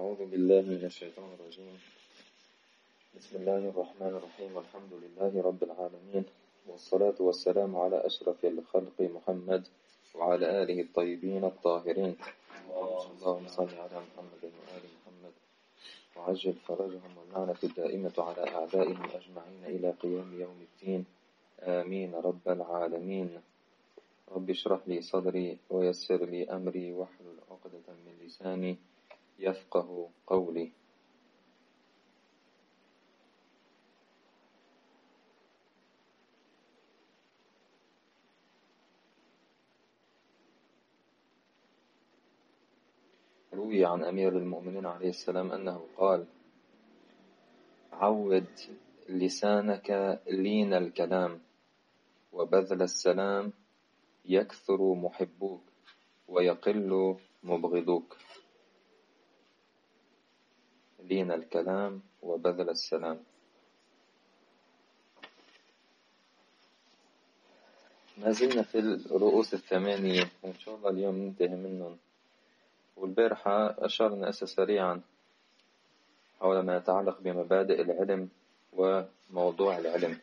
أعوذ بالله من الشيطان الرجيم. بسم الله الرحمن الرحيم. الحمد لله رب العالمين، والصلاة والسلام على أشرف الخلق محمد وعلى آله الطيبين الطاهرين. اللهم صل على محمد وآل محمد وعجل فرجهم، واللعنة الدائمة على أعدائهم أجمعين إلى قيام يوم الدين. آمين رب العالمين. رب اشرح لي صدري ويسر لي أمري واحلل عقدة من لساني يفقه قولي. روي عن أمير المؤمنين عليه السلام أنه قال: عود لسانك لين الكلام، وبذل السلام يكثر محبوك ويقل مبغضوك. لين الكلام وبذل السلام. ما زلنا في الرؤوس الثمانية، وإن شاء الله اليوم ننتهي منهم. والبارحة أشرنا سريعا حول ما يتعلق بمبادئ العلم وموضوع العلم.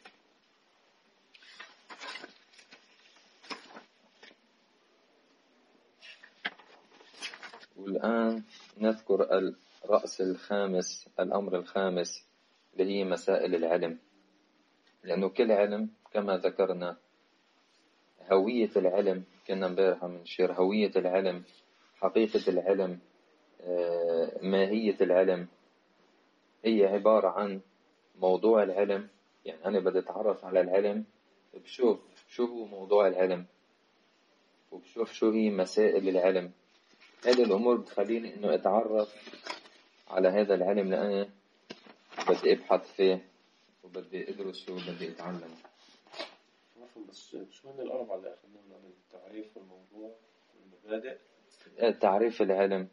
والآن نذكر الرأس الخامس، الأمر الخامس، اللي هي مسائل العلم. لأنه كل علم كما ذكرنا هوية العلم، كنا امبارح بنشير هوية العلم، حقيقة العلم، ماهية العلم، هي عبارة عن موضوع العلم. يعني أنا بدي أتعرف على العلم، بشوف شو هو موضوع العلم، وبشوف شو هي مسائل العلم. هذه الأمور بتخليني إنه أتعرف على هذا العلم، لأني بدي أبحث فيه وبدي أدرسه وبدي أتعلم. بس شو هن الأربعة اللي أخذناهم عن التعريف والموضوع والمبادئ؟ تعريف العلم،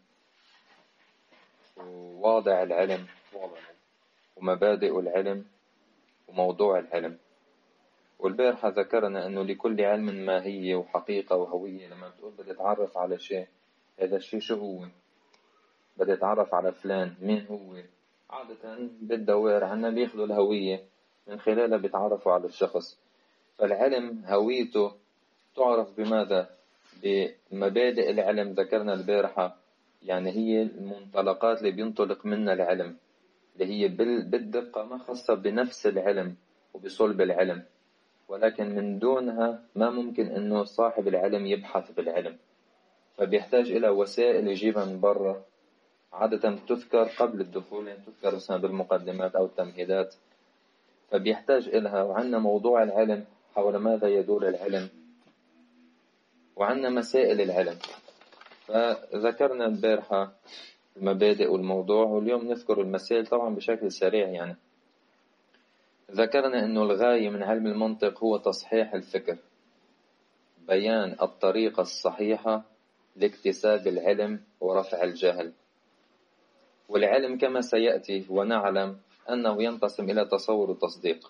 وواضع العلم، ومبادئ العلم، وموضوع العلم. والبارحة ذكرنا أنه لكل علم ماهية وحقيقة وهوية. لما بتقول بدي أتعرف على شيء، هذا الشيء شو هو؟ بدي أتعرف على فلان، مين هو؟ عادة بالدوائر عنا بياخذوا الهوية من خلالها بيتعرفوا على الشخص. فالعلم هويته تعرف بماذا؟ بمبادئ العلم. ذكرنا البارحة يعني هي المنطلقات اللي بينطلق منها العلم، اللي هي بالدقة ما خاصة بنفس العلم وبصلب العلم، ولكن من دونها ما ممكن أنه صاحب العلم يبحث بالعلم. فبيحتاج إلى وسائل يجيبها من برا، عادة تذكر قبل الدخول، يعني تذكر مثلا بالمقدمات أو التمهيدات، فبيحتاج إلها. وعندنا موضوع العلم، حول ماذا يدور العلم، وعندنا مسائل العلم. فذكرنا البارحة المبادئ والموضوع، واليوم نذكر المسائل طبعا بشكل سريع. يعني ذكرنا أنه الغاية من علم المنطق هو تصحيح الفكر، بيان الطريقة الصحيحة لاكتساب العلم ورفع الجهل. والعلم كما سيأتي ونعلم أنه ينقسم إلى تصور وتصديق،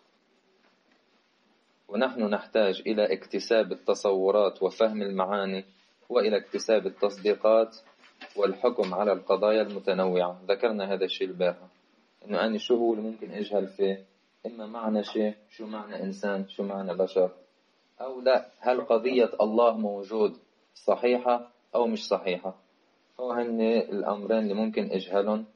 ونحن نحتاج إلى اكتساب التصورات وفهم المعاني، وإلى اكتساب التصديقات والحكم على القضايا المتنوعة. ذكرنا هذا الشيء البارحة، إنه أنا شو هو اللي ممكن أجهل فيه، إما معنى شيء، شو معنى إنسان، شو معنى بشر، أو لا، هل قضية الله موجود صحيحة أو مش صحيحة. هن الأمرين اللي ممكن أجهلهم.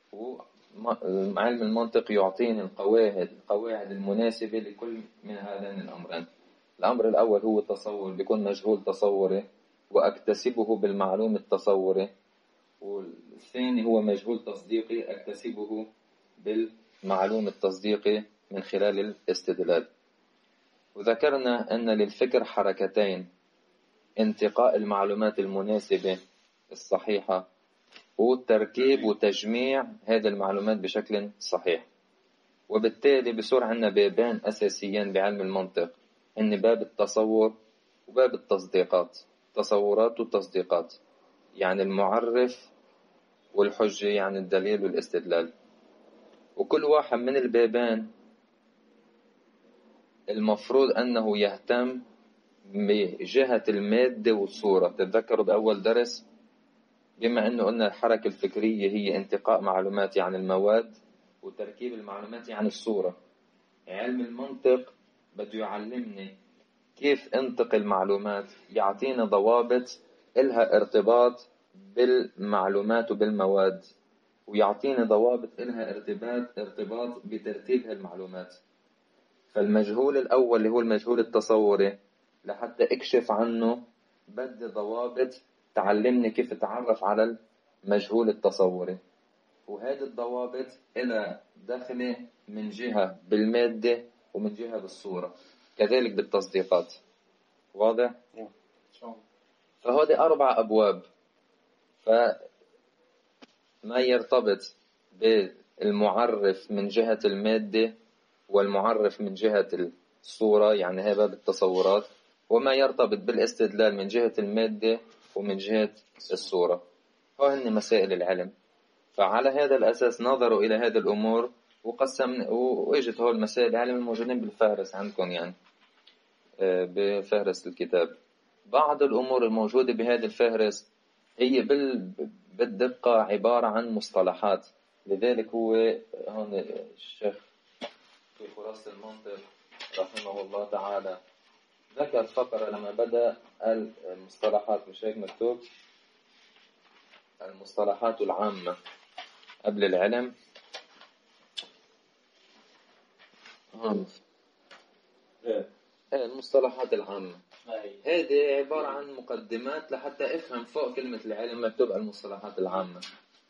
وعلم المنطق يعطيني القواعد المناسبة لكل من هذين الأمرين. الأمر الأول هو التصور، بيكون مجهول تصوري وأكتسبه بالمعلوم التصوري. والثاني هو مجهول تصديقي، أكتسبه بالمعلوم التصديقي من خلال الاستدلال. وذكرنا أن للفكر حركتين: انتقاء المعلومات المناسبة الصحيحة، وتركيب وتجميع هذه المعلومات بشكل صحيح. وبالتالي بصير عندنا بابان أساسيين بعلم المنطق، إن باب التصور وباب التصديقات. تصورات وتصديقات، يعني المعرف والحجة، يعني الدليل والاستدلال. وكل واحد من البابان المفروض أنه يهتم بجهة المادة والصورة. تتذكروا بأول درس بما أنه قلنا الحركة الفكرية هي انتقاء معلوماتي عن المواد وتركيب المعلومات عن الصورة. علم المنطق بده يعلمني كيف انتقل معلومات، يعطينا ضوابط إلها ارتباط بالمعلومات وبالمواد، ويعطيني ضوابط إلها ارتباط بترتيب هالمعلومات. فالمجهول الأول اللي هو المجهول التصوري، لحتى اكشف عنه بدي ضوابط تعلمني كيف اتعرف على المجهول التصوري، وهذه الضوابط إلها دخلة من جهة بالمادة ومن جهة بالصورة، كذلك بالتصديقات. واضح؟ فهذه 4 أبواب. فما يرتبط بالمعرف من جهة المادة والمعرف من جهة الصورة، يعني هذا بالتصورات، وما يرتبط بالاستدلال من جهة المادة ومن جهة الصورة، هن مسائل العلم. فعلى هذا الأساس نظروا إلى هذه الأمور وإجت هول مسائل العلم الموجودين بالفهرس عندكم، يعني بفهرس الكتاب. بعض الأمور الموجودة بهذا الفهرس هي بالدقة عبارة عن مصطلحات. لذلك هو هون الشيخ في خلاصة المنطق رحمه الله تعالى ذكر فقرة لما بدأ المصطلحات، مش هيك مكتوب؟ المصطلحات العامة قبل العلم. المصطلحات العامة هذه عبارة عن مقدمات لحتى افهم فوق كلمة العلم مكتوب المصطلحات العامة.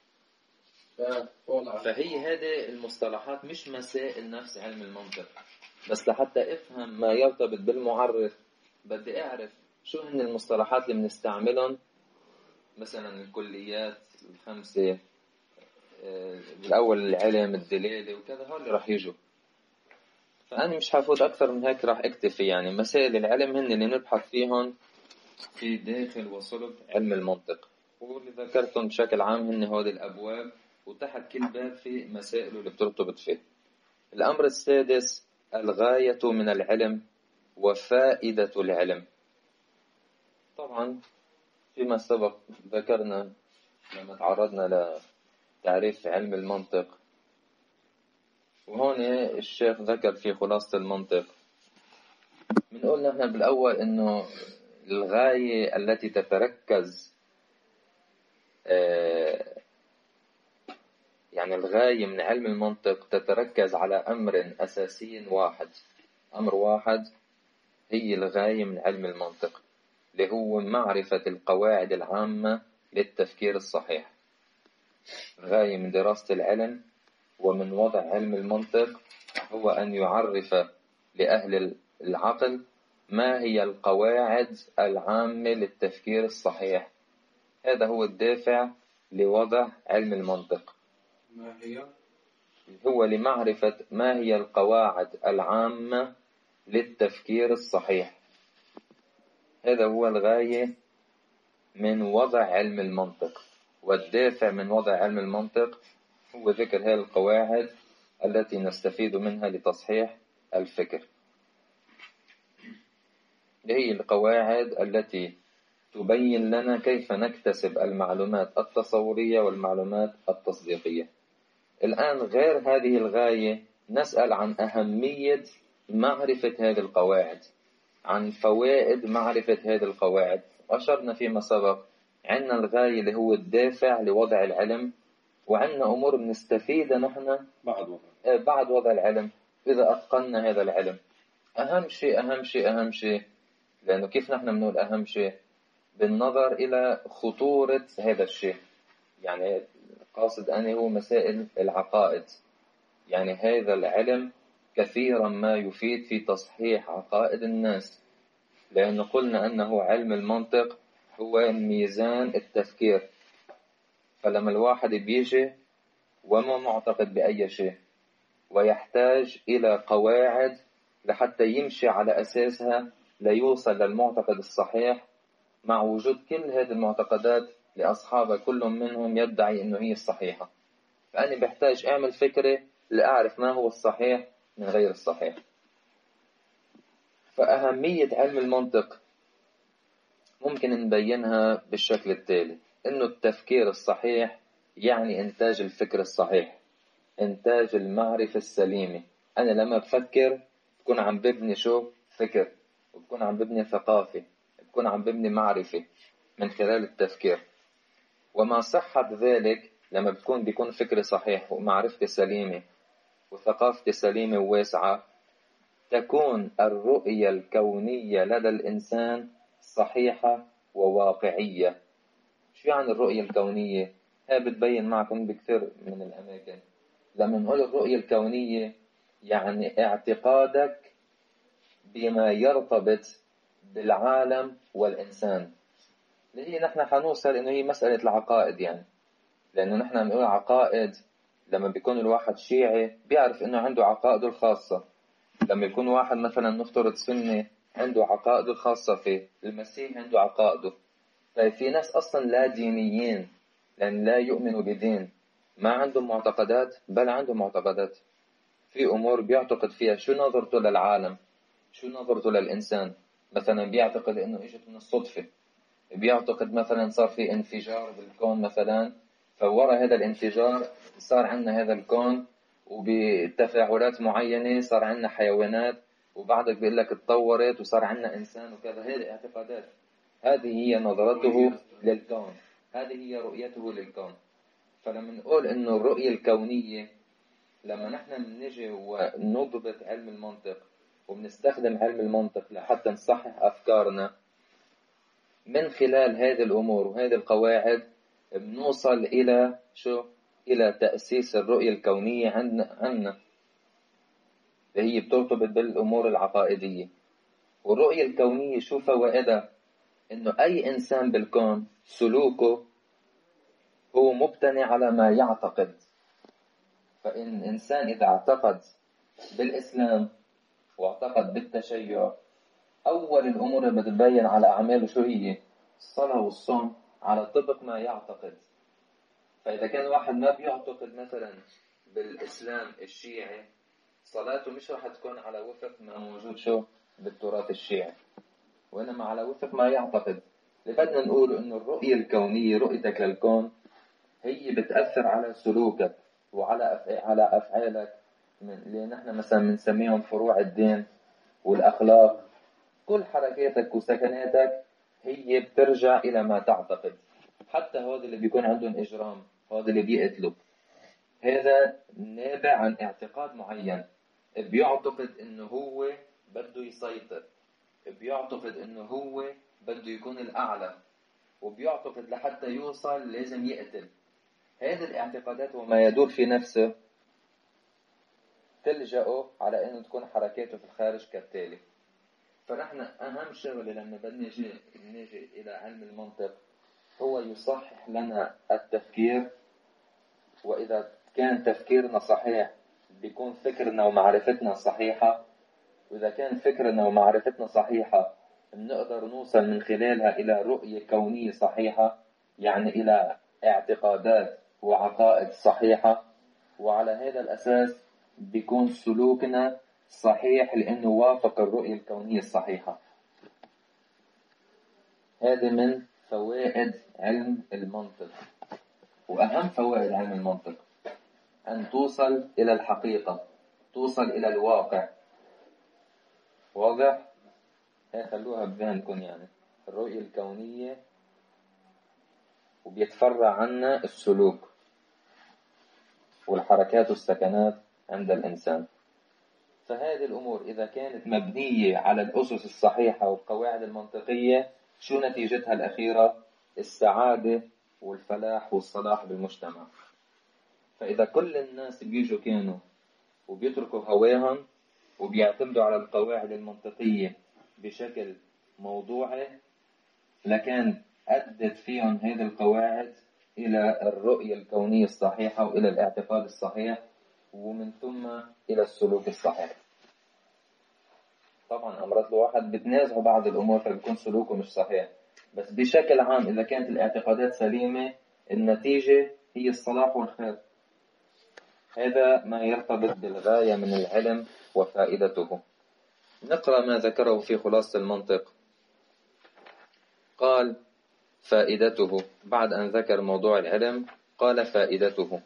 فهي هذه المصطلحات مش مسائل نفس علم المنطق، بس لحتى افهم ما يرتبط بالمعرف بدي اعرف شو هن المصطلحات اللي بنستعملهم. مثلا الكليات ال5، الأول العلم، الدلالة وكذا، هول اللي راح يجوا. فأنا مش حفوت أكثر من هيك، راح أكتفي. يعني مسائل العلم هن اللي نبحث فيهم في داخل وصلب علم المنطق، واللي ذكرتهم بشكل عام هن هذه الأبواب، وتحت كل باب في مسائل اللي بترتبط فيه. الأمر السادس: الغاية من العلم وفائدة العلم. طبعا فيما سبق ذكرنا لما تعرضنا لتعريف علم المنطق، وهون الشيخ ذكر في خلاصة المنطق بنقول نحن بالأول إنه الغاية التي تتركز، يعني الغاية من علم المنطق تتركز على أمر أساسي واحد. أمر واحد هي الغاية من علم المنطق، اللي هو معرفة القواعد العامة للتفكير الصحيح. الغاية من دراسة العلم ومن وضع علم المنطق هو أن يعرف لأهل العقل ما هي القواعد العامة للتفكير الصحيح. هذا هو الدافع لوضع علم المنطق. ما هي؟ هو لمعرفة ما هي القواعد العامة للتفكير الصحيح. هذا هو الغاية من وضع علم المنطق، والدافع من وضع علم المنطق هو ذكر هذه القواعد التي نستفيد منها لتصحيح الفكر. هي القواعد التي تبين لنا كيف نكتسب المعلومات التصورية والمعلومات التصديقية. الآن غير هذه الغاية نسأل عن أهمية معرفة هذه القواعد، عن فوائد معرفة هذه القواعد. أشرنا فيما سبق عندنا الغاية اللي هو الدافع لوضع العلم، وعندنا أمور بنستفيدها نحن بعد وضع العلم إذا أتقنا هذا العلم. أهم شيء، لأنه كيف نحن بنقول أهم شيء؟ بالنظر إلى خطورة هذا الشيء. يعني قاصد أنا هو مسائل العقائد. يعني هذا العلم كثيرا ما يفيد في تصحيح عقائد الناس، لأنه قلنا أنه علم المنطق هو ميزان التفكير. فلما الواحد بيجي وما معتقد بأي شيء ويحتاج إلى قواعد لحتى يمشي على أساسها ليوصل للمعتقد الصحيح، مع وجود كل هذه المعتقدات لأصحابها كل منهم يدعي أنه هي الصحيحة، فأنا بحتاج أعمل فكرة لأعرف ما هو الصحيح من غير الصحيح. فأهمية علم المنطق ممكن نبينها بالشكل التالي. إنه التفكير الصحيح يعني إنتاج الفكر الصحيح، إنتاج المعرفة السليمة. أنا لما بفكر بكون عم ببني شو؟ فكر، وبكون عم ببني ثقافة، بكون عم ببني معرفة من خلال التفكير. ومع صحة ذلك لما بيكون فكري صحيح ومعرفتي سليمة وثقافتي سليمة وواسعة، تكون الرؤية الكونية لدى الإنسان صحيحة وواقعية. شو يعني الرؤية الكونية؟ هي بتبين معكم بكثير من الأماكن. لما نقول الرؤية الكونية يعني اعتقادك بما يرتبط بالعالم والإنسان، اللي هي نحن حنوصل إنه هي مسألة العقائد يعني. لأنه نحن بنقول عقائد، لما بيكون الواحد شيعي بيعرف إنه عنده عقائده الخاصة. لما يكون واحد مثلا نفترض سني عنده عقائده الخاصة فيه، المسيح عنده عقائده. ففي ناس أصلا لا دينيين لأن لا يؤمنوا بدين، ما عندهم معتقدات، بل عندهم معتقدات في أمور بيعتقد فيها. شو نظرته للعالم، شو نظرته للإنسان. مثلا بيعتقد إنه إجت من الصدفة، بيعتقد مثلا صار في انفجار بالكون مثلا، فورا هذا الانفجار صار عندنا هذا الكون، وبتفاعلات معينة صار عندنا حيوانات، وبعدك بيقول لك اتطورت وصار عندنا إنسان وكذا. هذه اعتقادات، هذه هي نظرته للكون، هذه هي رؤيته للكون. فلما نقول إنه الرؤية الكونية، لما نحن بنجي ونضبط علم المنطق وبنستخدم علم المنطق لحتى نصحح أفكارنا من خلال هذه الأمور وهذه القواعد، بنوصل إلى شو؟ إلى تأسيس الرؤية الكونية عندنا اللي هي بترتبط بالأمور العقائدية. والرؤية الكونية شو فوائدها؟ إنه أي إنسان بالكون سلوكه هو مبتني على ما يعتقد. فإن إنسان إذا اعتقد بالإسلام واعتقد بالتشيع، أول الأمور اللي بتبين على أعماله شو هي؟ الصلاة والصوم على طبق ما يعتقد. فإذا كان واحد ما بيعتقد مثلا بالإسلام الشيعي، صلاته مش راح تكون على وفق ما موجود شو بالتراث الشيعي، وإنما على وفق ما يعتقد. اللي بدنا نقول إنه الرؤية الكونية، رؤيتك للكون، هي بتأثر على سلوكك وعلى على أفعالك، اللي نحن مثلا بنسميهم فروع الدين والأخلاق. كل حركاتك وسكناتك هي بترجع إلى ما تعتقد. حتى هذا اللي بيكون عندهم إجرام، هذا اللي بيقتلوا، هذا نابع عن اعتقاد معين. بيعتقد إنه هو بده يسيطر، بيعتقد إنه هو بده يكون الأعلى، وبيعتقد لحتى يوصل لازم يقتل. هذه الاعتقادات وما يدور في نفسه تلجأه على أنه تكون حركاته في الخارج كالتالي. فنحن أهم شغلة لما بدنا نجي إلى علم المنطق هو يصحح لنا التفكير. وإذا كان تفكيرنا صحيح بيكون فكرنا ومعرفتنا صحيحة. وإذا كان فكرنا ومعرفتنا صحيحة بنقدر نوصل من خلالها إلى رؤية كونية صحيحة، يعني إلى اعتقادات وعقائد صحيحة. وعلى هذا الأساس بيكون سلوكنا صحيح لأنه وافق الرؤية الكونية الصحيحة. هذه من فوائد علم المنطق. وأهم فوائد علم المنطق أن توصل إلى الحقيقة، توصل إلى الواقع. واضح؟ هي خلوها بذهنكم يعني الرؤية الكونية، وبيتفرع عنا السلوك والحركات والسكنات عند الإنسان. فهذه الأمور إذا كانت مبنية على الأسس الصحيحة والقواعد المنطقية، شو نتيجتها الأخيرة؟ السعادة والفلاح والصلاح بالمجتمع. فإذا كل الناس بيجوا كانوا وبيتركوا هواهم وبيعتمدوا على القواعد المنطقية بشكل موضوعي، لكان أدت فيهم هذه القواعد إلى الرؤية الكونية الصحيحة وإلى الاعتقاد الصحيح، ومن ثم إلى السلوك الصحيح. طبعا أمرات الواحد بتنازعوا بعض الأمور فبيكون سلوكه مش صحيح، بس بشكل عام إذا كانت الاعتقادات سليمة النتيجة هي الصلاح والخير. هذا ما يرتبط بالغاية من العلم وفائدته. نقرأ ما ذكره في خلاصة المنطق. قال: فائدته، بعد أن ذكر موضوع العلم قال فائدته: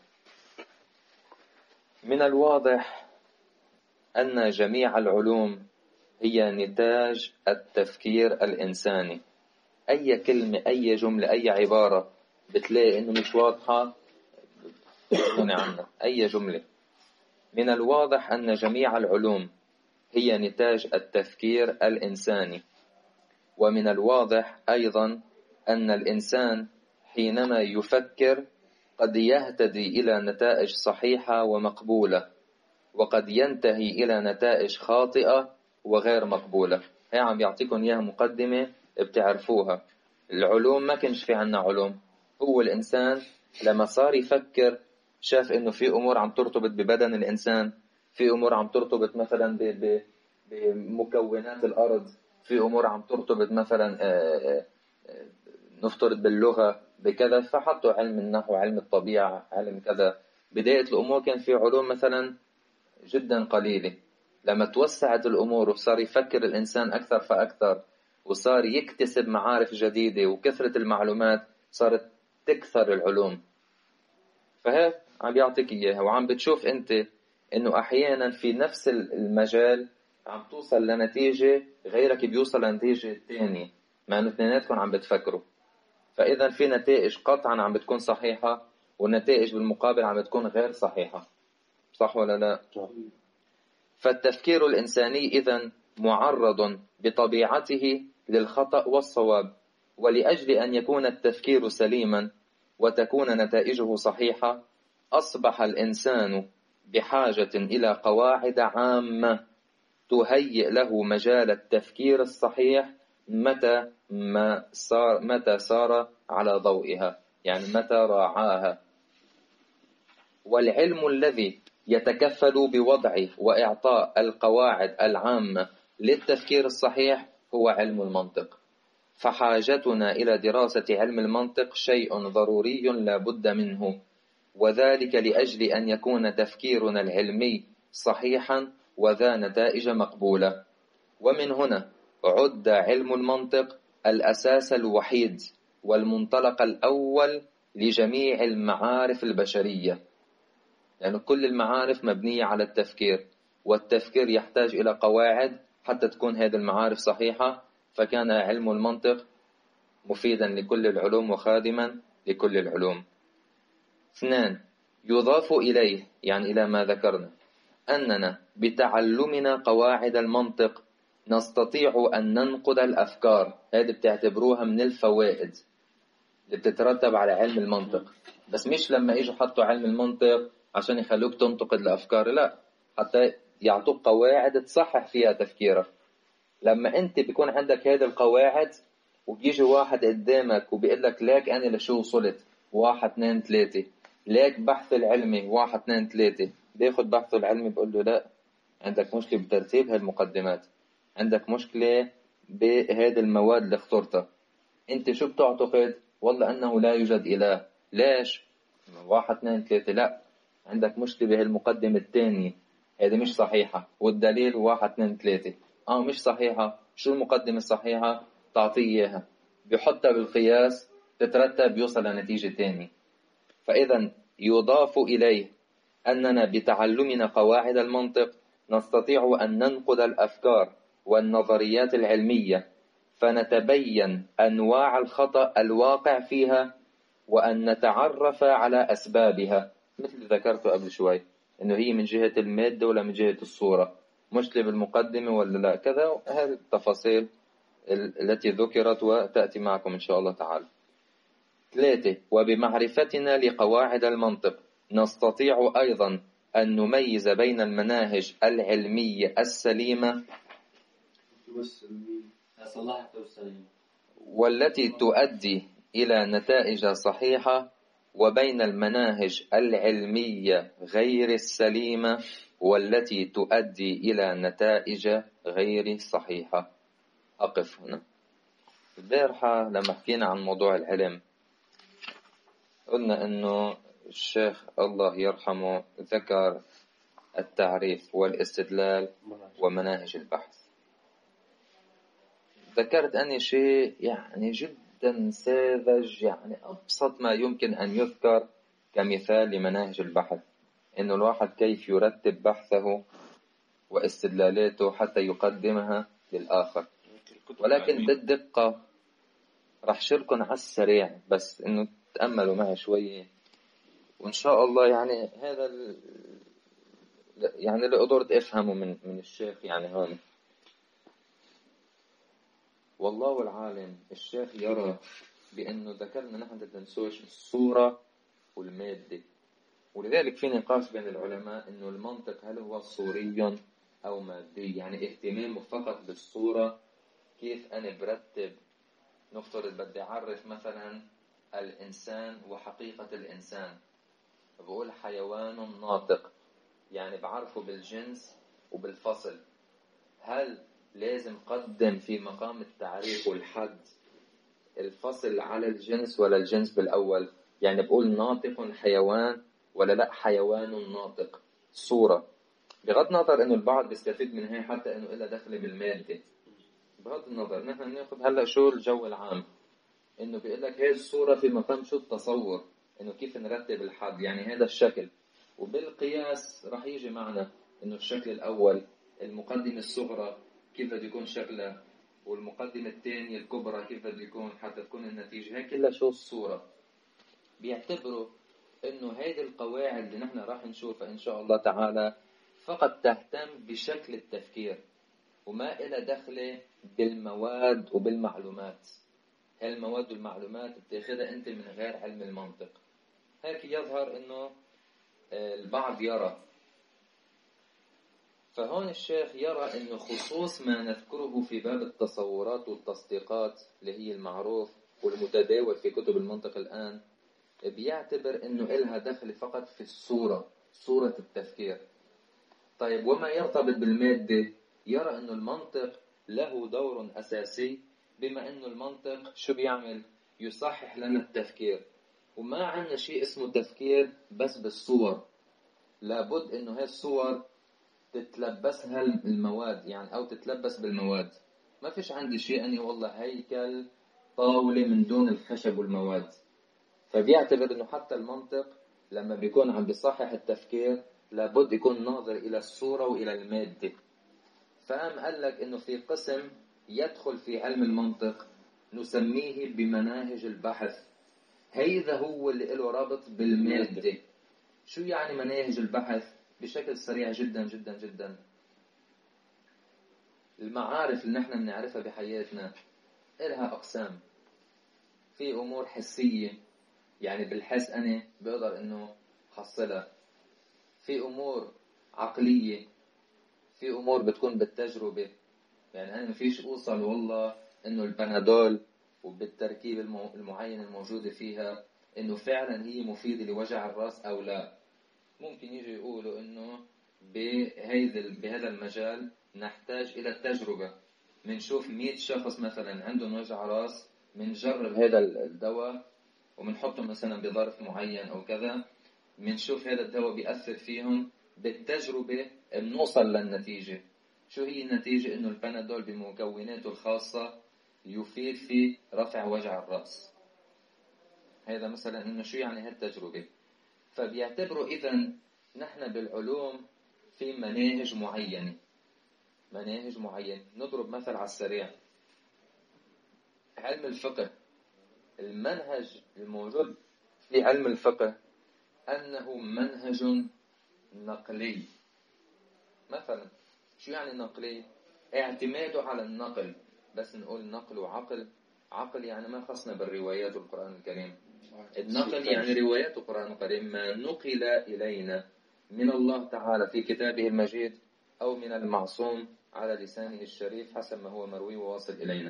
من الواضح أن جميع العلوم هي نتاج التفكير الإنساني. أي كلمة، أي جملة، أي عبارة بتلاقي إنه مش واضحة عنها، أي جملة. من الواضح أن جميع العلوم هي نتاج التفكير الإنساني، ومن الواضح أيضا أن الإنسان حينما يفكر قد يهتدي إلى نتائج صحيحة ومقبولة، وقد ينتهي إلى نتائج خاطئة وغير مقبولة. هي عم يعطيكم إياها مقدمة بتعرفوها. العلوم ما كانش في عنا علوم، هو الإنسان لما صار يفكر شاف إنه في أمور عم ترتبط ببدن الإنسان، في أمور عم ترتبط مثلا بمكونات الأرض، في أمور عم ترتبط مثلا نفترض باللغة بكذا، فحطوا علم النحو، علم الطبيعة، علم كذا. بداية الأمور كان في علوم مثلا جدا قليلة. لما توسعت الأمور وصار يفكر الإنسان أكثر فأكثر، وصار يكتسب معارف جديدة وكثرة المعلومات، صارت تكثر العلوم. فهيك عم يعطيك إياها، وعم بتشوف أنت إنه أحيانا في نفس المجال عم توصل لنتيجة غيرك بيوصل لنتيجة تانية، مع إنه اثنيناتكم عم بتفكروا. فإذا في نتائج قطعا عم بتكون صحيحة، والنتائج بالمقابل عم بتكون غير صحيحة. صح ولا لا؟ فالتفكير الإنساني إذن معرض بطبيعته للخطأ والصواب، ولأجل أن يكون التفكير سليما وتكون نتائجه صحيحة، أصبح الإنسان بحاجة إلى قواعد عامة تهيئ له مجال التفكير الصحيح متى سار على ضوئها، يعني متى راعاها. والعلم الذي يتكفل بوضع وإعطاء القواعد العامة للتفكير الصحيح هو علم المنطق. فحاجتنا إلى دراسة علم المنطق شيء ضروري لا بد منه، وذلك لأجل أن يكون تفكيرنا العلمي صحيحا وذا نتائج مقبولة. ومن هنا عد علم المنطق الأساس الوحيد والمنطلق الأول لجميع المعارف البشرية، يعني كل المعارف مبنية على التفكير، والتفكير يحتاج إلى قواعد حتى تكون هذه المعارف صحيحة. فكان علم المنطق مفيدا لكل العلوم وخادما لكل العلوم. 2. يضاف إليه، يعني إلى ما ذكرنا، أننا بتعلمنا قواعد المنطق نستطيع أن ننقد الأفكار. هذه بتعتبروها من الفوائد اللي بتترتب على علم المنطق. بس مش لما يجوا حطوا علم المنطق عشان يخلوك تنتقد الأفكار، لا، حتى يعطوك قواعد تصحح فيها تفكيرك. لما أنت بيكون عندك هذه القواعد وبيجي واحد قدامك وبيقول لك ليك أنا لشو وصلت 1 2 3، ليك بحث العلمي 1 2 3، بياخد بحثه العلمي بيقول له لا، عندك مشكلة بترتيب هالمقدمات، عندك مشكلة بهذه المواد اللي اخترتها. أنت شو بتعتقد؟ والله أنه لا يوجد إله. ليش؟ 1 2 3. لا، عندك مشكلة بهالمقدمة الثانية، هذه مش صحيحة، والدليل 1 2 3. مش صحيحة. شو المقدمة الصحيحة؟ تعطيه إياها، بيحطها بالقياس، تترتب يوصل لنتيجة تانية. فإذا يضاف إليه أننا بتعلمنا قواعد المنطق نستطيع أن ننقد الأفكار والنظريات العلمية، فنتبين أنواع الخطأ الواقع فيها، وأن نتعرف على أسبابها، مثل ذكرت قبل شوي إنه هي من جهة المادة ولا من جهة الصورة، مشكلة بالمقدمة ولا لا، كذا. هذه التفاصيل التي ذكرت وتأتي معكم إن شاء الله تعالى. 3. وبمعرفتنا لقواعد المنطق نستطيع أيضا أن نميز بين المناهج العلمية السليمة والتي تؤدي إلى نتائج صحيحة، وبين المناهج العلمية غير السليمة والتي تؤدي إلى نتائج غير صحيحة. أقف هنا. البارحة لما حكينا عن موضوع العلم قلنا أنه الشيخ الله يرحمه ذكر التعريف والاستدلال ومناهج البحث. ذكرت أني شيء يعني جدا جدا ساذج، يعني أبسط ما يمكن أن يذكر كمثال لمناهج البحث، إنه الواحد كيف يرتب بحثه واستدلالاته حتى يقدمها للآخر. ولكن بالدقة رح شاركن على السريع، بس إنه تأملوا معي شوية وإن شاء الله. يعني هذا يعني اللي قدرت أفهمه من الشيخ يعني هون. والله العالم الشيخ يرى بأنه ذكرنا نحن تنسوش الصورة والمادة، ولذلك في نقاش بين العلماء إنه المنطق هل هو صوري أو مادي، يعني اهتمامه فقط بالصورة، كيف أنا برتب. نفترض بدي أعرف مثلا الإنسان وحقيقة الإنسان، بقول حيوان ناطق، يعني بعرفه بالجنس وبالفصل. هل لازم قدم في مقام التعريف والحد الفصل على الجنس ولا الجنس بالأول؟ يعني بقول ناطق حيوان ولا لا حيوان ناطق صورة، بغض النظر إنه البعض بيستفيد من هي حتى إنه إلا دخل بالمادة. بغض النظر نحن ناخذ هلا شو الجو العام، إنه بيقول لك هي الصورة في مقام شو التصور، إنه كيف نرتب الحد، يعني هذا الشكل. وبالقياس راح يجي معنا إنه الشكل الأول المقدمة الصغرى كيف بده يكون شكلها، والمقدمة الثانية الكبرى كيف بده يكون حتى تكون النتيجة. هي كلها شو الصورة. بيعتبروا إنه هيدي القواعد اللي نحن راح نشوفها إن شاء الله تعالى فقط تهتم بشكل التفكير وما إلى دخل بالمواد وبالمعلومات. هالمواد والمعلومات بتاخدها أنت من غير علم المنطق. هيك يظهر إنه البعض يرى. فهون الشيخ يرى إنه خصوص ما نذكره في باب التصورات والتصديقات اللي هي المعروف والمتداول في كتب المنطق الآن، بيعتبر إنه إلها دخل فقط في الصورة، صورة التفكير. طيب وما يرتبط بالمادة، يرى إنه المنطق له دور أساسي، بما إنه المنطق شو بيعمل؟ يصحح لنا التفكير. وما عندنا شيء اسمه تفكير بس بالصور، لابد إنه هاي الصور تتلبسها المواد، يعني أو تتلبس بالمواد. ما فيش عندي شيء أني والله هيكل طاولة من دون الخشب والمواد. فبيعتبر إنه حتى المنطق لما بيكون عم بيصحح التفكير لابد يكون ناظر إلى الصورة وإلى المادة. فقام قال لك إنه في قسم يدخل في علم المنطق نسميه بمناهج البحث. هيدا هو اللي له رابط بالمادة. شو يعني مناهج البحث؟ بشكل سريع جدا جدا جدا، المعارف اللي نحن بنعرفها بحياتنا إلها أقسام. في أمور حسية، يعني بالحس أنا بقدر إنه حصلها. في أمور عقلية، في أمور بتكون بالتجربة. يعني أنا مفيش أوصل والله إنه البنادول وبالتركيب المعين الموجودة فيها إنه فعلا هي مفيدة لوجع الرأس أو لا. ممكن يجي يقولوا إنه بهذا المجال نحتاج إلى التجربة. منشوف 100 شخص مثلا عندهم وجع رأس، منجرب هذا الدواء ومنحطه مثلا بظرف معين أو كذا، منشوف هذا الدواء بيأثر فيهم. بالتجربة بنوصل للنتيجة. شو هي النتيجة؟ إنه البنادول بمكوناته الخاصة يفيد في رفع وجع الرأس. هذا مثلا إنه شو يعني هالتجربة. فبيعتبروا إذن نحن بالعلوم في مناهج معينة. نضرب مثل على السريع، علم الفقه، المنهج الموجود في علم الفقه أنه منهج نقلي. مثلا شو يعني نقلي؟ اعتماده على النقل. بس نقول نقل وعقل، عقل يعني ما خصنا بالروايات والقرآن الكريم. النقل يعني روايات القرآن الكريم، ما نقل إلينا من الله تعالى في كتابه المجيد أو من المعصوم على لسانه الشريف حسب ما هو مروي وواصل إلينا.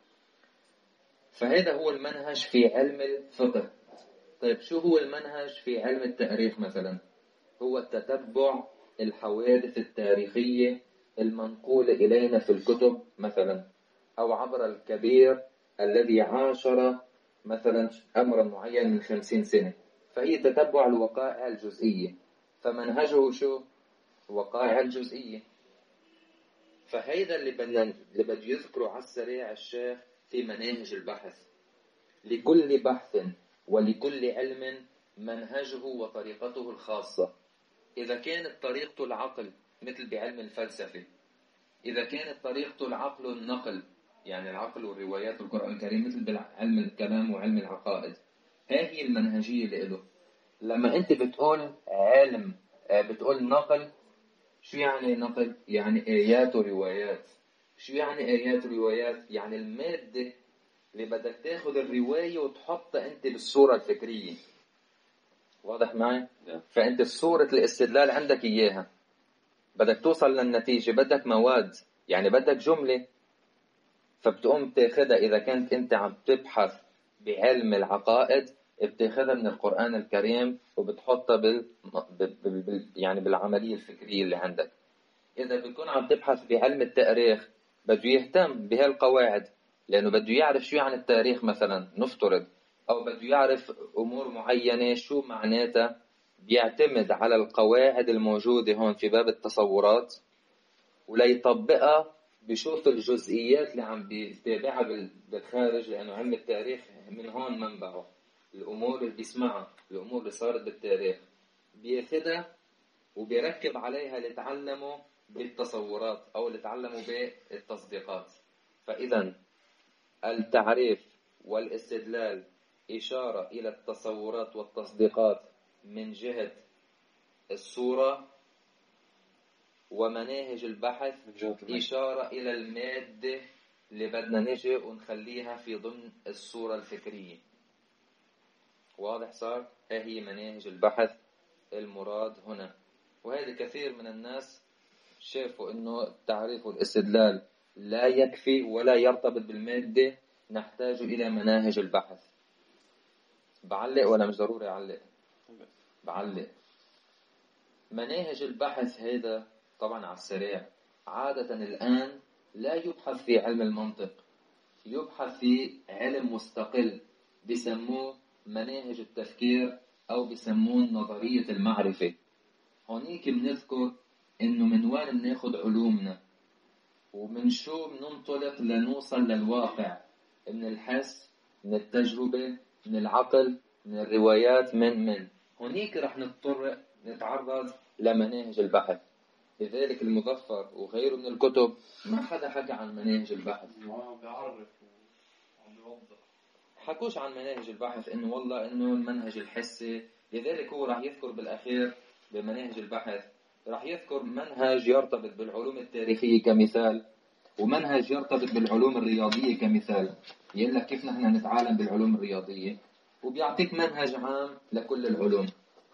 فهذا هو المنهج في علم الفقه. طيب شو هو المنهج في علم التاريخ مثلا؟ هو تتبع الحوادث التاريخية المنقولة إلينا في الكتب مثلا، أو عبر الكبير الذي عاشر مثلا أمرا معين من 50 سنة. فهي تتبع الوقائع الجزئية. فمنهجه شو؟ وقائع الجزئية. فهيدا اللي بده يذكره على السريع الشيخ في مناهج البحث. لكل بحث ولكل علم منهجه وطريقته الخاصة. إذا كانت طريقته العقل مثل بعلم الفلسفة، إذا كانت طريقته العقل النقل، يعني العقل والروايات والقرآن الكريم، مثل بعلم الكلام وعلم العقائد، هذه المنهجية له. لما أنت بتقول علم، بتقول نقل، شو يعني نقل؟ يعني آيات وروايات. شو يعني آيات وروايات؟ يعني المادة اللي بدك تاخذ الرواية وتحطها أنت بالصورة الفكرية. واضح معي؟ فأنت صورة الاستدلال عندك إياها، بدك توصل للنتيجة، بدك مواد، يعني بدك جملة، فبتقوم تاخذها. إذا كنت أنت عم تبحث بعلم العقائد، بتاخذها من القرآن الكريم وبتحطها يعني بالعملية الفكرية اللي عندك. إذا بيكون عم تبحث بعلم التاريخ، بده يهتم بهالقواعد، لأنه بده يعرف شو يعني التاريخ مثلا نفترض، أو بده يعرف أمور معينة شو معناتها، بيعتمد على القواعد الموجودة هون في باب التصورات، وليطبقها بشوف الجزئيات اللي عم بيتابعها بالخارج، لأنه علم التاريخ من هون منبعه. الأمور اللي بيسمعها، الأمور اللي صارت بالتاريخ، بياخدها وبيركب عليها لتعلموا بالتصورات أو لتعلموا بالتصديقات. فإذا التعريف والاستدلال إشارة إلى التصورات والتصديقات من جهة الصورة، ومناهج البحث إشارة إلى المادة اللي بدنا نجي ونخليها في ضمن الصورة الفكرية. واضح صار؟ هي مناهج البحث المراد هنا. وهذا كثير من الناس شافوا إنه التعريف والاستدلال لا يكفي ولا يرتبط بالمادة، نحتاج إلى مناهج البحث. بعلق ولا مش ضروري أعلق؟ بعلق. مناهج البحث هذا طبعا على السريع، عادة الآن لا يبحث في علم المنطق، يبحث في علم مستقل بسموه مناهج التفكير أو بسموه نظرية المعرفة. هونيك بنذكر إنه من وين بناخد علومنا، ومن شو بننطلق لنوصل للواقع، من الحس، من التجربة، من العقل، من الروايات، من هونيك رح نضطر نتعرض لمناهج البحث. لذلك المظفر وغيره من الكتب ما حدا حكى عن مناهج البحث، بيعرف وعم بيوضح، حكوش عن مناهج البحث إنه والله إنه المنهج الحسي. لذلك هو راح يذكر بالأخير بمناهج البحث، راح يذكر منهج يرتبط بالعلوم التاريخية كمثال، ومنهج يرتبط بالعلوم الرياضية كمثال، يقول لك كيف نحن نتعلم بالعلوم الرياضية، وبيعطيك منهج عام لكل العلوم.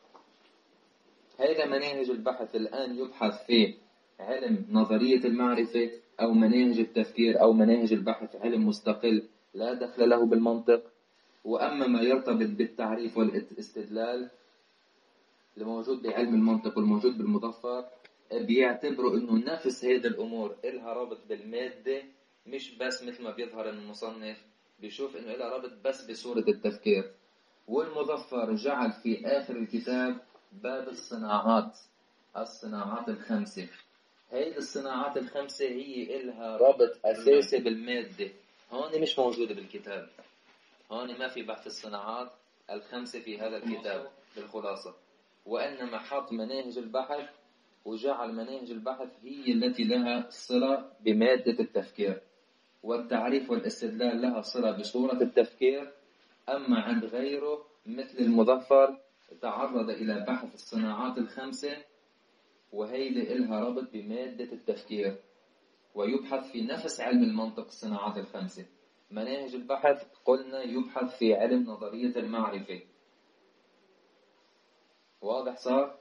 هذا مناهج البحث. الآن يبحث في علم نظرية المعرفة أو مناهج التفكير أو مناهج البحث، علم مستقل لا دخل له بالمنطق. وأما ما يرتبط بالتعريف والاستدلال الموجود بعلم المنطق والموجود بالمظفر، بيعتبروا إنه نفس هذه الأمور إلها رابط بالمادة، مش بس مثل ما بيظهر المصنف بيشوف إنه إلها رابط بس بصورة التفكير. والمظفر جعل في آخر الكتاب باب الصناعات، الصناعات الخمسة. هذه الصناعات الخمسة هي إلها رابط أساسي بالمادة، هون مش موجودة بالكتاب. هون ما في بحث الصناعات الخمسة في هذا الكتاب بالخلاصة، وإنما حط مناهج البحث، وجعل مناهج البحث هي التي لها صلة بمادة التفكير، والتعريف والاستدلال لها صلة بصورة التفكير. أما عند غيره مثل المظفر تعرض إلى بحث الصناعات الخمسة، وهيدي إلها ربط بمادة التفكير، ويبحث في نفس علم المنطق الصناعات الخمسة. مناهج البحث قلنا يبحث في علم نظرية المعرفة. واضح صار؟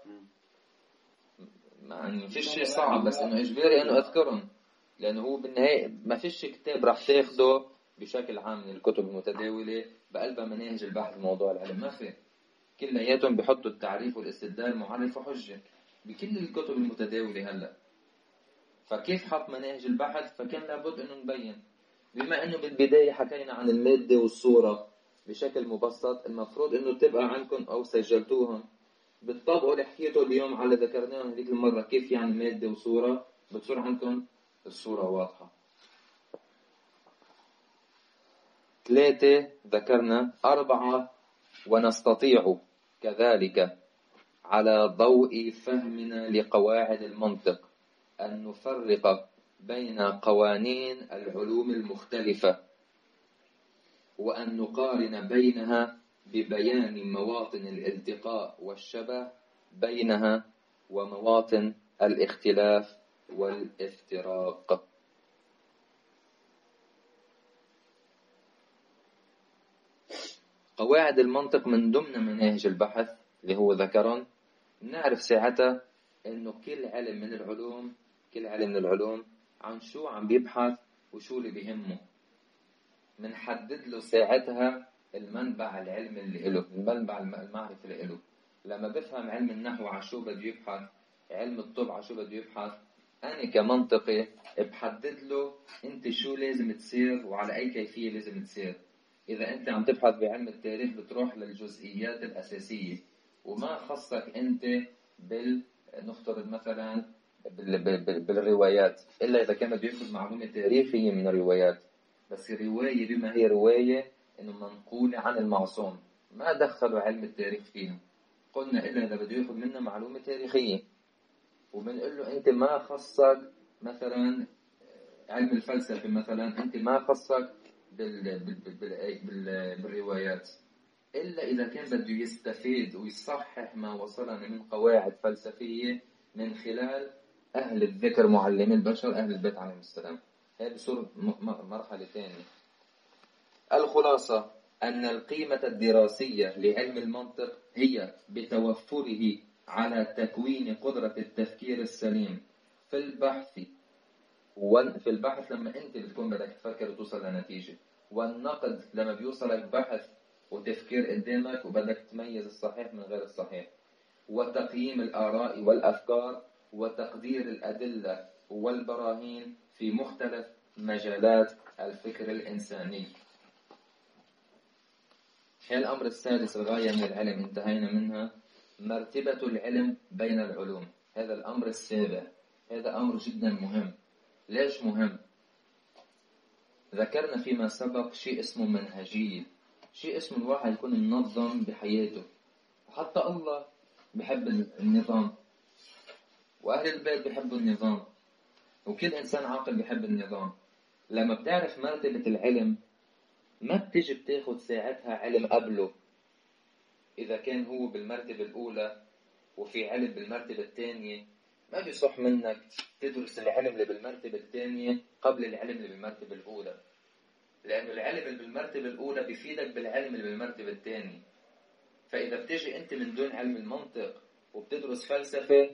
ما فيش شيء صعب، بس إنه إجباري إنه أذكرهم، لأنه هو بالنهاية ما فيش كتاب راح تاخده بشكل عام من الكتب المتداولة بقلبها مناهج البحث موضوع العلم، ما في. كلياتهم بيحطوا التعريف والاستدلال معرف وحجة بكل الكتب المتداولة هلأ. فكيف حط مناهج البحث؟ فكان لابد إنه نبين، بما إنه بالبداية حكينا عن المادة والصورة بشكل مبسط، المفروض إنه تبقى عندكم أو سجلتوهم بتطبقوا اللي حكيته اليوم على ذكرناهم هذيك المرة، كيف يعني مادة وصورة، بتصير عندكم الصورة واضحة. 3 ذكرنا 4 ونستطيع كذلك على ضوء فهمنا لقواعد المنطق أن نفرق بين قوانين العلوم المختلفة وأن نقارن بينها ببيان مواطن الالتقاء والشبه بينها ومواطن الاختلاف والافتراق. قواعد المنطق من ضمن مناهج البحث اللي هو ذكرن. نعرف ساعتها إنه كل علم من العلوم عن شو عم بيبحث وشو اللي بيهمه. منحدد له ساعتها المنبع العلمي اللي له، المنبع المعرفي اللي له. لما بفهم علم النحو عن شو بده يبحث، علم الطب عن شو بده يبحث، أنا كمنطقي بحدد له أنت شو لازم تصير وعلى أي كيفية لازم تصير. إذا أنت عم تبحث بعلم التاريخ بتروح للجزئيات الأساسية وما خصك أنت نفترض مثلا بالروايات، إلا إذا كان بده يأخذ معلومة تاريخية من الروايات. بس الرواية بما هي رواية إنه منقولة عن المعصوم، ما دخلوا علم التاريخ فيها. قلنا إلا إذا بده يأخذ منا معلومة تاريخية، وبنقول له أنت ما خصك مثلا علم الفلسفة، مثلا أنت ما خصك بالروايات، إلا إذا كان بده يستفيد ويصحح ما وصلنا من قواعد فلسفية من خلال أهل الذكر معلمي البشر أهل البيت عليهم السلام. هذه بصورة مرحلة ثانية. الخلاصة أن القيمة الدراسية لعلم المنطق هي بتوفره على تكوين قدرة التفكير السليم في البحث لما أنت بتكون بدك تفكر وتوصل لنتيجة، والنقد لما بيوصلك بحث وتفكير قدامك وبدك تميز الصحيح من غير الصحيح، وتقييم الآراء والأفكار وتقدير الأدلة والبراهين في مختلف مجالات الفكر الإنساني. هي الأمر السادس الغاية من العلم انتهينا منها، مرتبة العلم بين العلوم. هذا الأمر السابع، هذا أمر جدا مهم. ليش مهم؟ ذكرنا فيما سبق شيء اسمه منهجية، شيء اسمه الواحد يكون منظم بحياته. وحتى الله بحب النظام، وأهل البيت بحبوا النظام، وكل إنسان عاقل بحب النظام. لما بتعرف مرتبة العلم ما بتيجي بتاخد ساعتها علم قبله. إذا كان هو بالمرتبة الأولى وفي علم بالمرتبة الثانية، ما بيصح منك تدرس العلم اللي بالمرتبة الثانية قبل العلم اللي بالمرتبة الأولى، لأنه العلم اللي بالمرتبة الأولى بيفيدك بالعلم اللي بالمرتبة الثانية. فإذا بتيجي أنت من دون علم المنطق وبتدرس فلسفة،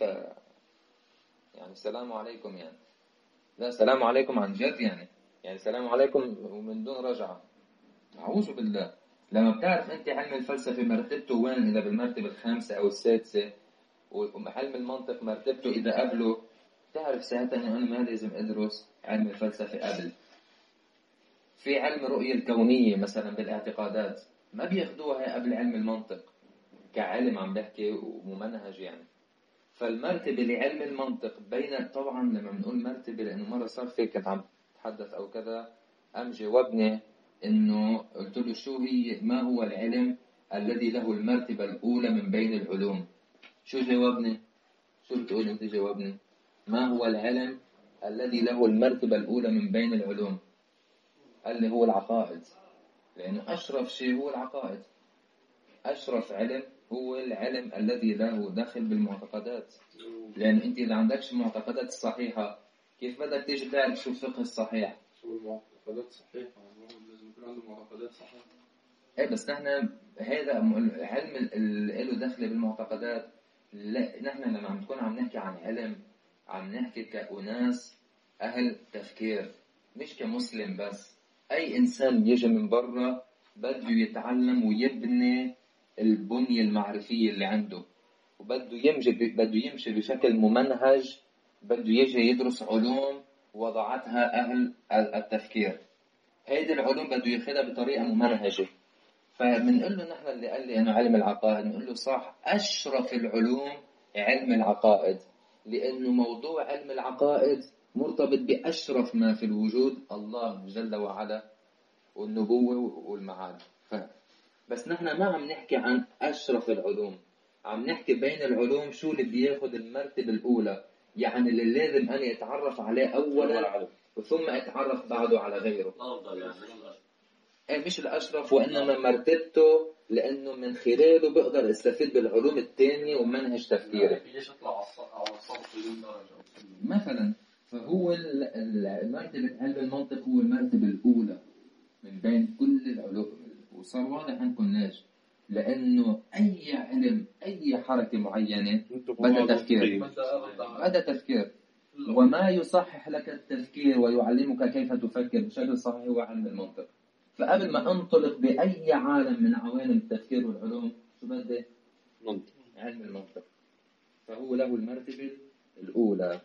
يعني السلام عليكم، يعني لا سلام عليكم عن جد، يعني سلام عليكم ومن دون رجعة، أعوذ بالله. لما بتعرف أنت علم الفلسفة مرتبته وين، إذا بالمرتبة الخامسة أو السادسة، وعلم المنطق مرتبته إذا قبله، تعرف ساعتها أنه أنا ما لازم أدرس علم الفلسفة قبل. في علم الرؤية الكونية مثلا بالاعتقادات ما بياخدوها قبل علم المنطق كعلم عم بحكي وممنهج يعني. فالمرتبة لعلم المنطق بين، طبعا لما بنقول مرتبة لأنه مرة صار في كنت عم تحدث أو كذا، أم جاوبني إنه قلت له شو هي، ما هو العلم الذي له المرتبة الأولى من بين العلوم؟ شو جاوبني؟ شو بتقول أنت جاوبني؟ ما هو العلم الذي له المرتبة الأولى من بين العلوم؟ قال لي هو العقائد، لأنه أشرف شيء هو العقائد. أشرف علم هو العلم الذي له دخل بالمعتقدات، لأن أنت إذا عندكش المعتقدات الصحيحة كيف بدك تيجي تعرف شو الفقه الصحيح؟ شو المعتقدات صحيحة؟ لازم يكون عنده معتقدات صحيحة. إيه بس نحن هذا علم اللي له دخل بالمعتقدات. لا، نحن لما عم نكون عم نحكي عن علم عم نحكي كأناس أهل تفكير، مش كمسلم بس. أي إنسان بيجي من برا بده يتعلم ويبني البنية المعرفية اللي عنده، وبده يمشي بشكل ممنهج، بده يجي يدرس علوم وضعتها أهل التفكير. هيدي العلوم بده ياخدها بطريقة ممنهجة. فبنقول له نحن اللي قال لي أنه علم العقائد، نقول له صح، أشرف العلوم علم العقائد، لأنه موضوع علم العقائد مرتبط بأشرف ما في الوجود، الله جل وعلا والنبوة والمعاد. بس نحن ما عم نحكي عن أشرف العلوم، عم نحكي بين العلوم شو اللي بياخد المرتبة الأولى، يعني اللي لازم أنا أتعرف عليه أولا وثم أتعرف بعده على غيره. مش الأشرف وإنما مرتبته، لأنه من خلاله بقدر استفيد بالعلوم التانية ومنهج تفكيري مثلا. فهو المرتبة علم المنطق هو المرتبة الأولى من بين كل العلوم، وصار واضح عندكم ليش؟ لأنه أي علم أي حركة معينة بدأ تفكير وما يصحح لك التفكير ويعلمك كيف تفكر بشكل صحيح هو علم المنطق. فقبل ما أنطلق بأي عالم من عوالم التفكير والعلوم شو بدي؟ علم المنطق. فهو له المرتبة الأولى.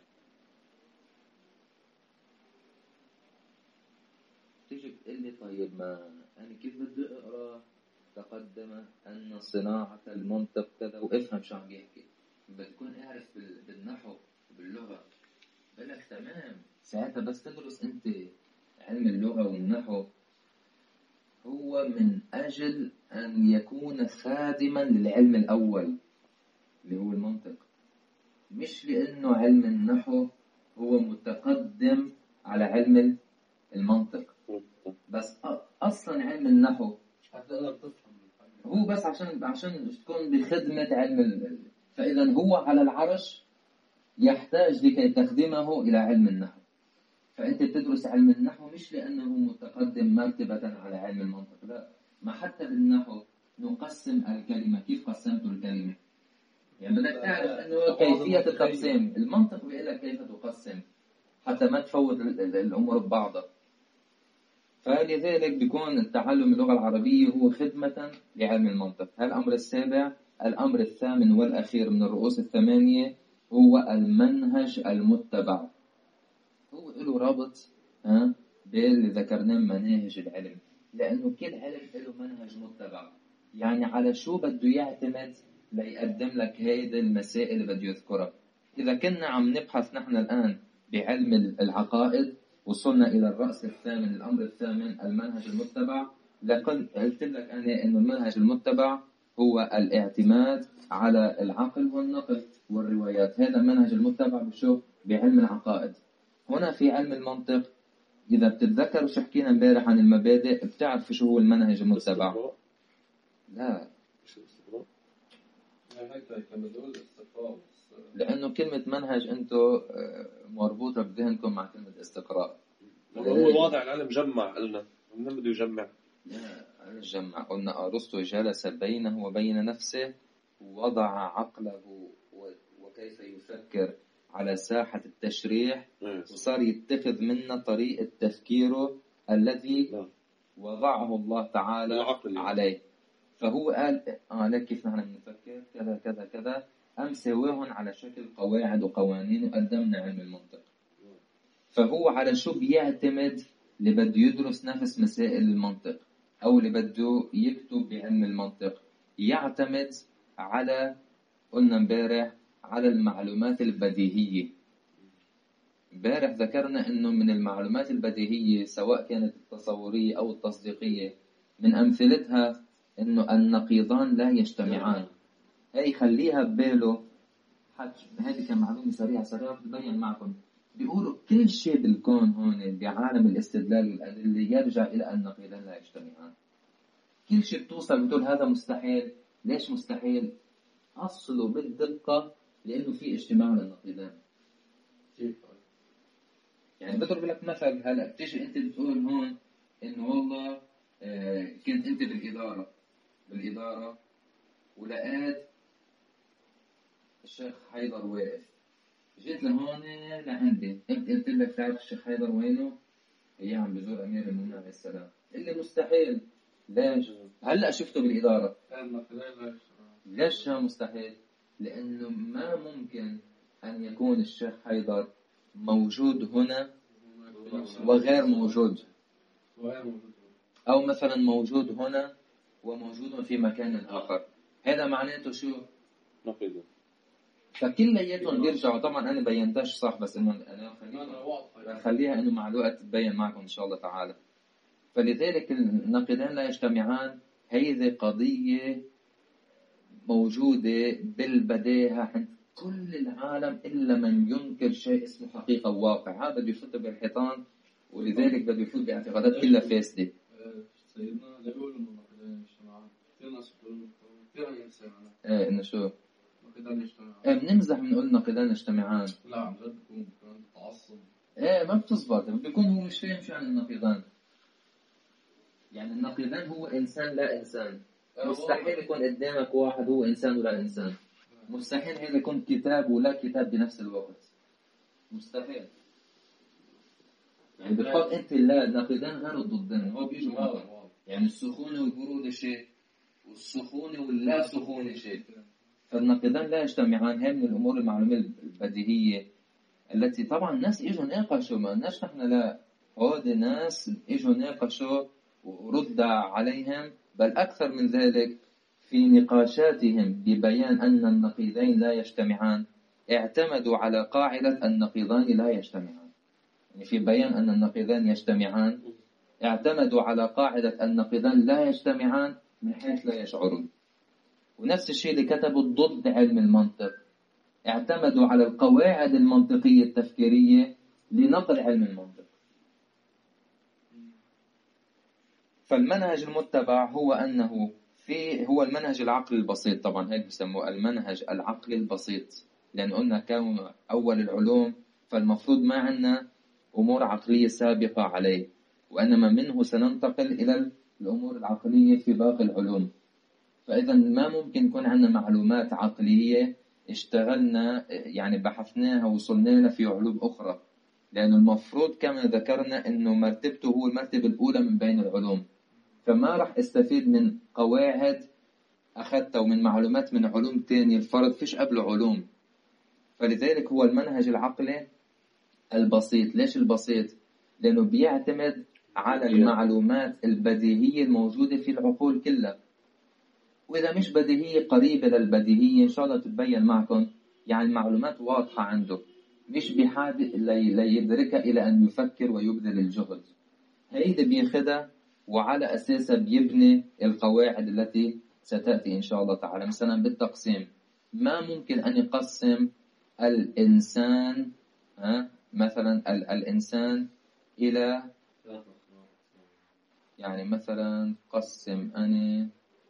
تيجي بتقول لي طيب ما أنا كيف بدي أقرأ تقدم أن صناعة المنطق كذا وافهم شو عم يحكي، بتكون أعرف بالنحو وباللغة. بقولك تمام، ساعتها بس تدرس أنت علم اللغة والنحو هو من أجل أن يكون خادما للعلم الأول اللي هو المنطق، مش لأنه علم النحو هو متقدم على علم المنطق. بس أصلا علم النحو هو بس عشان تكون بخدمة علم فإذا هو على العرش يحتاج لكي تخدمه إلى علم النحو. فأنت بتدرس علم النحو مش لأنه متقدم مرتبة على علم المنطق، لا. ما حتى بالنحو نقسم الكلمة. كيف قسمت الكلمة؟ يعني بدك تعرف أنه كيفية التقسيم. المنطق بيقول لك كيف تقسم حتى ما تفوت الأمور ببعضها. فلذلك بيكون التعلم اللغة العربية هو خدمة لعلم المنطق. الأمر السابع. الأمر الثامن والأخير من الرؤوس الثمانية هو المنهج المتبع. هو له رابط باللي ذكرناه مناهج العلم، لأنه كل علم له منهج متبع. يعني على شو بده يعتمد ليقدم لك هيدا المسائل اللي بده يذكرها. إذا كنا عم نبحث نحن الآن بعلم العقائد وصلنا إلى الرأس الثامن، الأمر الثامن المنهج المتبع. قلت لك أنا إنه المنهج المتبع هو الاعتماد على العقل والنقل والروايات. هذا المنهج المتبع بشو؟ بعلم العقائد. هنا في علم المنطق إذا بتتذكروا شو حكينا امبارح عن المبادئ، بتعرف شو هو المنهج المتبع؟ لا، لأنه كلمة منهج أنتو مربوطة بذهنكم مع كلمة استقراء. هو واضع العلم جمع قلنا، من بده يجمع؟ لا جمع. قلنا أرسطو جلس بينه وبين نفسه ووضع عقله وكيف يفكر على ساحة التشريح، وصار يتخذ منا طريقة تفكيره الذي وضعه الله تعالى عليه. فهو قال لك كيف نحن بنفكر كذا كذا كذا، سواهم على شكل قواعد وقوانين وقدمنا علم المنطق. فهو على شو بيعتمد اللي بده يدرس نفس مسائل المنطق أو اللي بده يكتب بعلم المنطق؟ يعتمد على، قلنا امبارح، على المعلومات البديهية. امبارح ذكرنا انه من المعلومات البديهية سواء كانت التصورية او التصديقية من امثلتها انه النقيضان لا يجتمعان. هي خليها بباله. هذه كان معلومة سريعة بتبين معكم. بيقولوا كل شيء بالكون هون بعالم الاستدلال والأدلة يرجع إلى النقيضان لا يجتمعان. كل شيء بتوصل بتقول هذا مستحيل. ليش مستحيل؟ أصله بالدقة لأنه في اجتماع للنقيضان. يعني بضرب لك مثل. هلا بتيجي أنت بتقول هون إنه والله كنت أنت بالإدارة ولقيت الشيخ حيدر واقف. جيت لهون لعندي قلت لك تعرف الشيخ حيدر وينه؟ هي عم بزور أمير المؤمنين عليه السلام. اللي مستحيل. ليش؟ هلا شفته بالإدارة. ليش مستحيل؟ لأنه ما ممكن أن يكون الشيخ حيدر موجود هنا وغير موجود، أو مثلا موجود هنا وموجود في مكان آخر. هذا معناته شو؟ نقيض. فكلياتهم بيرجعوا. طبعا أنا بينتش صح، بس إنه أنا خليها إنه مع الوقت تبين معكم إن شاء الله تعالى. فلذلك النقيضان لا يجتمعان. هذه قضية موجودة بالبداهة عند كل العالم إلا من ينكر شيء اسمه حقيقة وواقع. هذا بده يفوت بالحيطان، ولذلك بده يفوت باعتقادات كلها فاسدة. سيدنا لا بيقولوا إنه نقيضان يجتمعان، كثير ناس بيقولوا كثير عم ينسمعنا إنه شو؟ نقيضان يجتمعان. بنمزح بنقول نقيضان يجتمعان. لا عن جد بكون تعصب. ما بتزبط، بيكون هو مش فاهم شو عن النقيضان. يعني النقيضان هو إنسان لا إنسان. مستحيل يكون قدامك واحد هو إنسان ولا إنسان. مستحيل هذا يكون كتاب ولا كتاب بنفس الوقت. مستحيل. يعني بتحط أنت النقيضان غير الضدان، هو بيجوا مع بعض. يعني السخونة والبرودة شيء، والسخونة واللا سخونة شيء. فالنقيضان لا يجتمعان. هاي من الأمور المعلومة البديهية التي طبعا الناس إجوا ناقشوا، ما قلناش نحن لا. هود ناس إجوا ناقشوا ورد عليهم، بل أكثر من ذلك في نقاشاتهم ببيان أن النقيضين لا يجتمعان اعتمدوا على قاعدة النقيضان لا يجتمعان. يعني في بيان أن النقيضان يجتمعان اعتمدوا على قاعدة النقيضان لا يجتمعان من حيث لا يشعرون. ونفس الشيء اللي كتبوا ضد علم المنطق اعتمدوا على القواعد المنطقية التفكيرية لنقل علم المنطق. فالمنهج المتبع هو أنه هو المنهج العقلي البسيط. طبعا هيك بسموه المنهج العقلي البسيط، لأن قلنا كان أول العلوم، فالمفروض ما عندنا أمور عقلية سابقة عليه، وإنما منه سننتقل إلى الأمور العقلية في باقي العلوم. فإذا ما ممكن يكون عندنا معلومات عقلية اشتغلنا يعني بحثناها وصلنا لها في علوم أخرى، لأن المفروض كما ذكرنا أنه مرتبته هو المرتبة الأولى من بين العلوم. فما راح استفيد من قواعد أخذتها ومن معلومات من علوم تانية، الفرض فيش قبله علوم. فلذلك هو المنهج العقلي البسيط. ليش البسيط؟ لأنه بيعتمد على المعلومات البديهية الموجودة في العقول كلها، وإذا مش بديهية قريبة للبديهية إن شاء الله تتبين معكم. يعني المعلومات واضحة عنده، مش بحاجة ليدركها إلى أن يفكر ويبذل الجهد. هيدا بياخدها وعلى أساسها بيبني القواعد التي ستأتي إن شاء الله تعالى. مثلا بالتقسيم ما ممكن أن يقسم الإنسان مثلا الإنسان إلى، يعني مثلا قسم أنا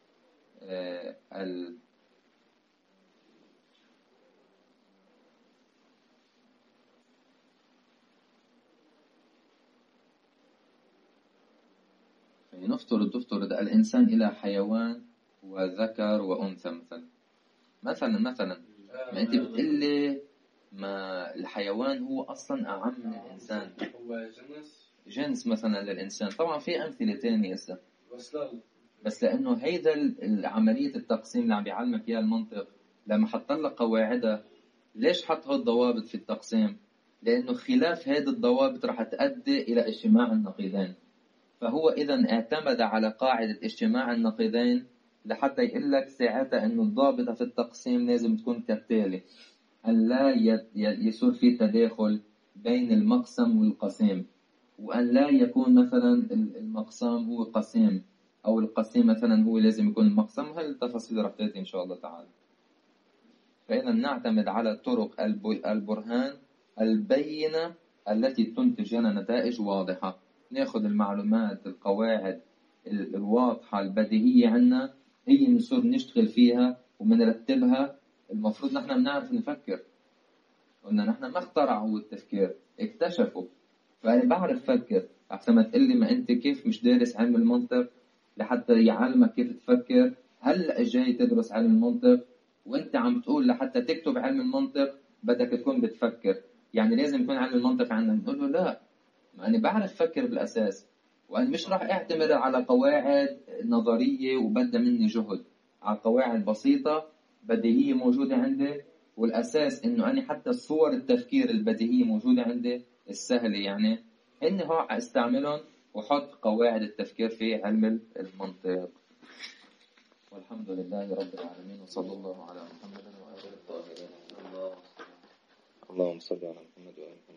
نفترض الإنسان إلى حيوان وذكر وأنثى مثلا ما أنت بتقلي ما الحيوان هو أصلا أعم من الإنسان، هو جنس مثلا للإنسان. طبعا في أمثلة تانية هسه، بس لأنه هيدا عملية التقسيم اللي عم بيعلمك إياها المنطق لما حط لك قواعدها. ليش حط هالضوابط في التقسيم؟ لأنه خلاف هذه الضوابط راح تؤدي إلى اجتماع النقيضين. فهو إذا اعتمد على قاعدة اجتماع النقيضين لحتى يقول لك ساعتها إنه الضابطة في التقسيم لازم تكون كالتالي: أن لا يصير في تداخل بين المقسم والقسيم، وأن لا يكون مثلا المقسم هو قسيم أو القسيم مثلا هو لازم يكون المقسم. وهذه التفاصيل راح تأتي إن شاء الله تعالى. فإذا نعتمد على طرق البرهان البينة التي تنتج لنا نتائج واضحة. نأخذ المعلومات القواعد الواضحة البديهية عنا، هي نصير نشتغل فيها ومنرتبها. المفروض نحن بنعرف نفكر، قلنا نحن ما اخترعوا التفكير، اكتشفوا. فأنا بعرف فكر. أحسن ما تقول لي ما أنت كيف مش دارس علم المنطق لحتى يعلمك كيف تفكر. هلأ جاي تدرس علم المنطق وأنت عم تقول لحتى تكتب علم المنطق بدك تكون بتفكر، يعني لازم يكون علم المنطق عندنا. نقول له لا، ما أنا بعرف فكر بالأساس، وأنا مش راح أعتمد على قواعد نظرية وبدأ مني جهد، على قواعد بسيطة بديهية موجودة عندي. والأساس إنه أنا حتى الصور التفكير البديهية موجودة عندي السهلة، يعني إني هو أستعملهم وحط قواعد التفكير في علم المنطق. والحمد لله رب العالمين، وصلى الله على محمد وآله الطاهرين. اللهم صل على محمد وآله.